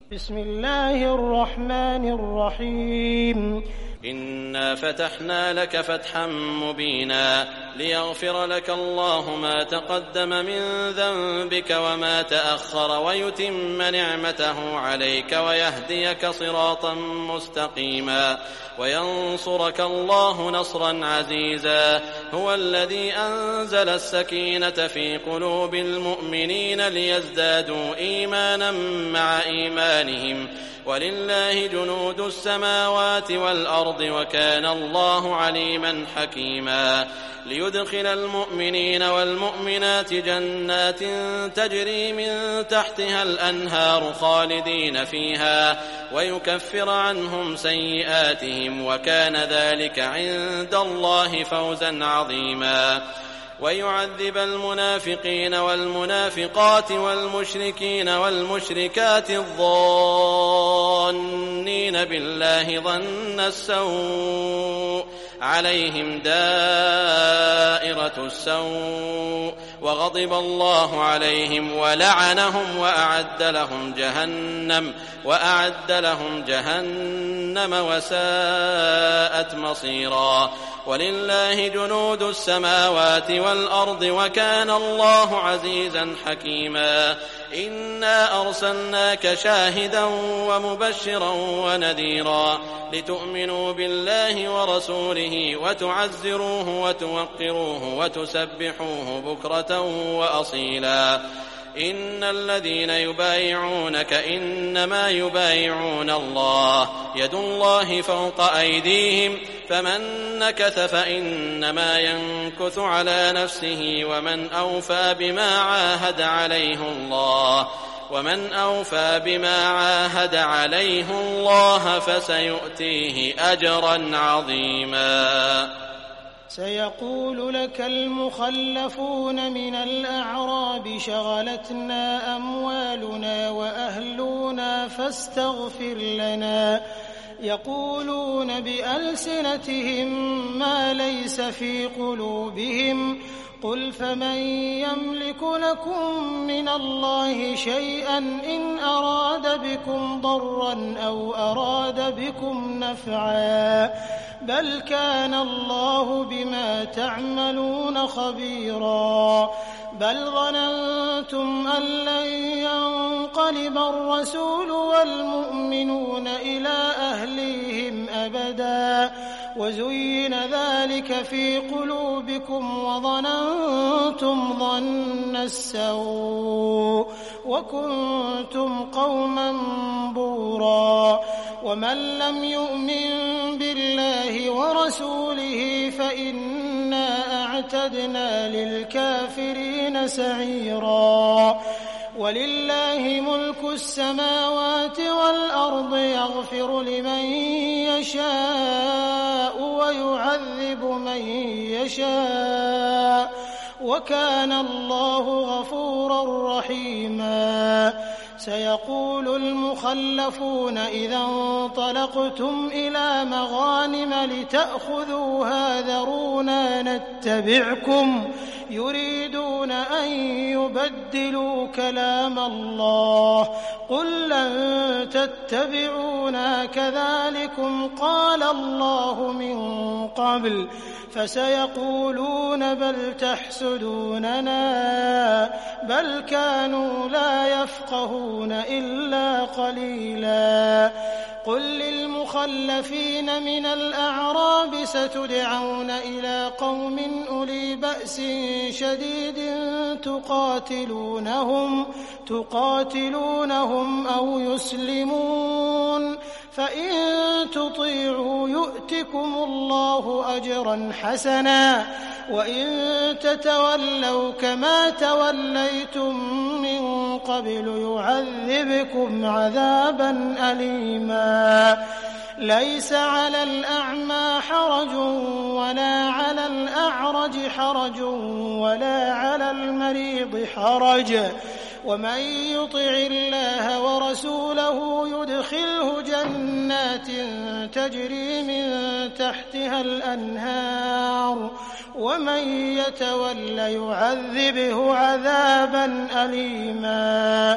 بسم الله الرحمن الرحيم. إنا فتحنا لك فتحا مبينا ليغفر لك الله ما تقدم من ذنبك وما تأخر ويتم نعمته عليك ويهديك صراطا مستقيما وينصرك الله نصرا عزيزا. هو الذي أنزل السكينة في قلوب المؤمنين ليزدادوا إيمانا مع إيمانهم ولله جنود السماوات والأرض وكان الله عليما حكيما. ليدخل المؤمنين والمؤمنات جنات تجري من تحتها الأنهار خالدين فيها ويكفر عنهم سيئاتهم وكان ذلك عند الله فوزا عظيما. ويعذب المنافقين والمنافقات والمشركين والمشركات الظانين بالله ظن السوء عليهم دائرة السوء وغضب الله عليهم ولعنهم وأعد لهم جهنم وساءت مصيرا. ولله جنود السماوات والأرض وكان الله عزيزا حكيما. إنا أرسلناك شاهدا ومبشرا ونذيرا لتؤمنوا بالله ورسوله وتعزروه وتوقروه وتسبحوه بكرة وأصيلا. إن الذين يبايعونك إنما يبايعون الله يد الله فوق أيديهم فمن نكث فإنما ينكث على نفسه ومن أوفى بما عاهد عليه الله فسيؤتيه أجرا عظيما. سيقول لك المخلفون من الأعراب شغلتنا أموالنا وأهلنا فاستغفر لنا يقولون بألسنتهم ما ليس في قلوبهم قل فمن يملك لكم من الله شيئا إن أراد بكم ضرا أو أراد بكم نفعا بل كان الله بما تعملون خبيرا. بل ظننتم أن لن ينقلب الرسول والمؤمنون إلى أهليهم أبدا وزين ذلك في قلوبكم وظننتم ظن السوء وكنتم قوما بورا. ومن لم يؤمن بالله ورسوله فإنا أعتدنا للكافرين سعيرا. ولله ملك السماوات والأرض يغفر لمن يشاء ويعذب من يشاء وكان الله غفورا رحيما. سيقول المخلفون إذا انطلقتم إلى مغانم لتأخذوها ذرونا نتبعكم يريدون أن يبدلوا كلام الله قل لن تتبعونا كذلكم قال الله من قبل فسيقولون بل تحسدوننا بل كانوا لا يفقهون إلا قليلا. قل للمخلفين من الأعراب ستدعون إلى قوم أولي بأس شديد تقاتلونهم أو يسلمون فإن تطيعوا يؤتكم الله أجرا حسنا وإن تتولوا كما توليتم من قبل يعذبكم عذابا أليما. ليس على الأعمى حرج ولا على الأعرج حرج ولا على المريض حرج ومن يطع الله ورسوله يدخله جنات تجري من تحتها الأنهار ومن يتول يعذبه عذابا أليما.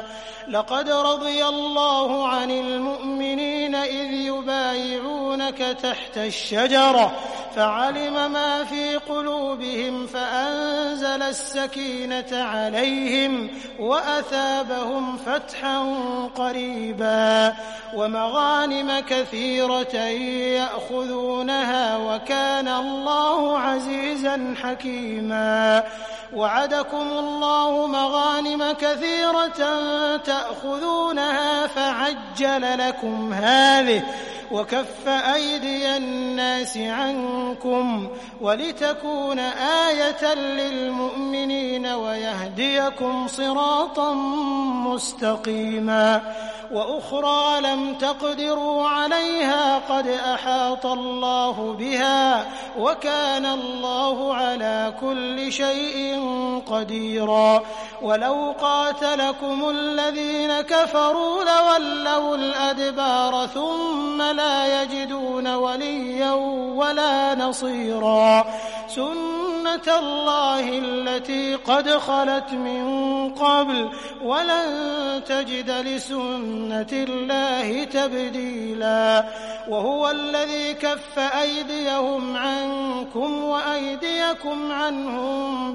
لقد رضي الله عن المؤمنين إذ يبايعونك تحت الشجرة فعلم ما في قلوبهم فأنزل السكينة عليهم وأثابهم فتحا قريبا ومغانم كثيرة يأخذونها وكان الله عزيزا حكيما وعدكم الله مغانم كثيرة تأخذونها فعجل لكم هذه وكف أيدي الناس عنكم ولتكون آية للمؤمنين ويهديكم صراطا مستقيما وأخرى لم تقدروا عليها قد أحاط الله بها وكان الله على كل شيء قديرا ولو قاتلكم الذين كفروا لولوا الأدبار ثم لا يجدون وليا ولا نصيرا سنة الله التي قد خلت من قبل ولن تجد لسنة الله تبديلا وهو الذي كف أيديهم عنكم وأيديكم عنهم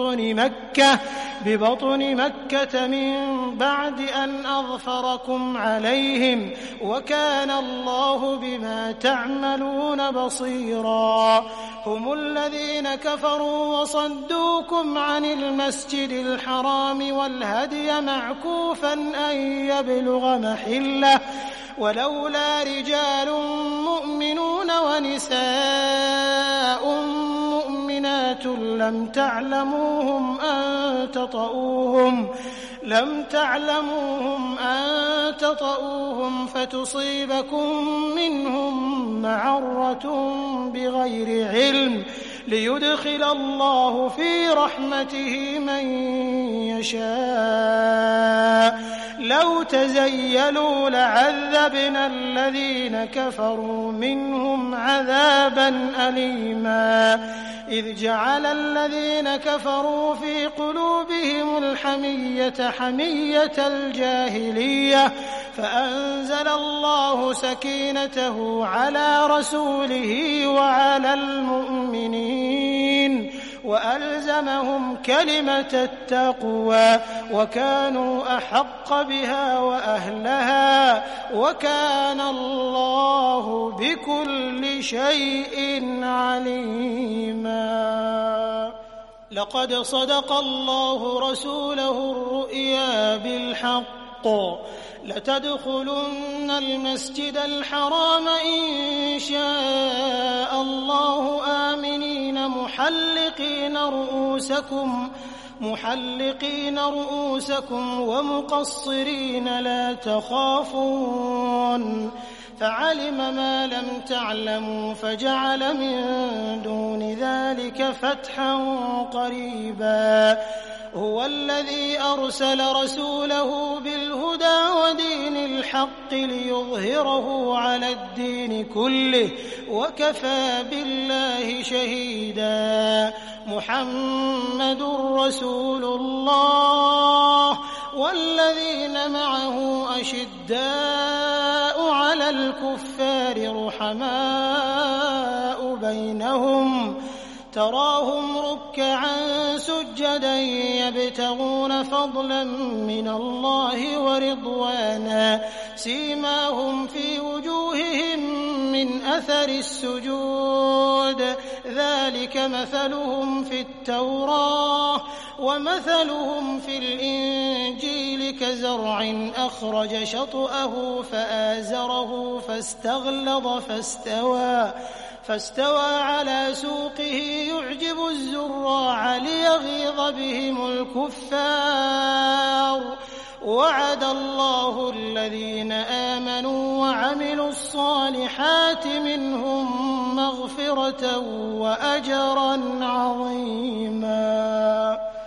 ببطن مكة من بعد أن أظفركم عليهم وكان الله بما تعملون بصيرا هم الذين كفروا وصدوكم عن المسجد الحرام والهدي معكوفا أن يبلغ محله ولولا رجال مؤمنون ونساء مؤمنات لم تعلموهم أن تطؤوهم فتصيبكم منهم معرة بغير علم ليدخل الله في رحمته من يشاء لو تزيلوا لعذبنا الذين كفروا منهم عذابا أليما إذ جعل الذين كفروا في قلوبهم الحمية حمية الجاهلية فأنزل الله سكينته على رسوله وعلى المؤمنين وألزمهم كلمة التقوى وكانوا أحق بها وأهلها وكان الله بكل شيء عليما لقد صدق الله رسوله الرؤيا بالحق لتدخلن المسجد الحرام إن شاء الله آمنين محلقين رؤوسكم ومقصرين لا تخافون فعلم ما لم تعلموا فجعل من دون ذلك فتحا قريبا هو الذي أرسل رسوله بالهدى ودين الحق ليظهره على الدين كله وكفى بالله شهيدا محمد رسول الله والذين معه أشداء على الكفار رحماء بينهم تراهم ركعا سجدا يبتغون فضلا من الله ورضوانا سيماهم في وجوههم من أثر السجود ذلك مثلهم في التوراة ومثلهم في الإنجيل كزرع أخرج شطأه فآزره فاستغلظ فاستوى على سوقه يعجب الزراع ليغيظ بهم الكفار وعد الله الذين آمنوا وعملوا الصالحات منهم مغفرة وأجرا عظيما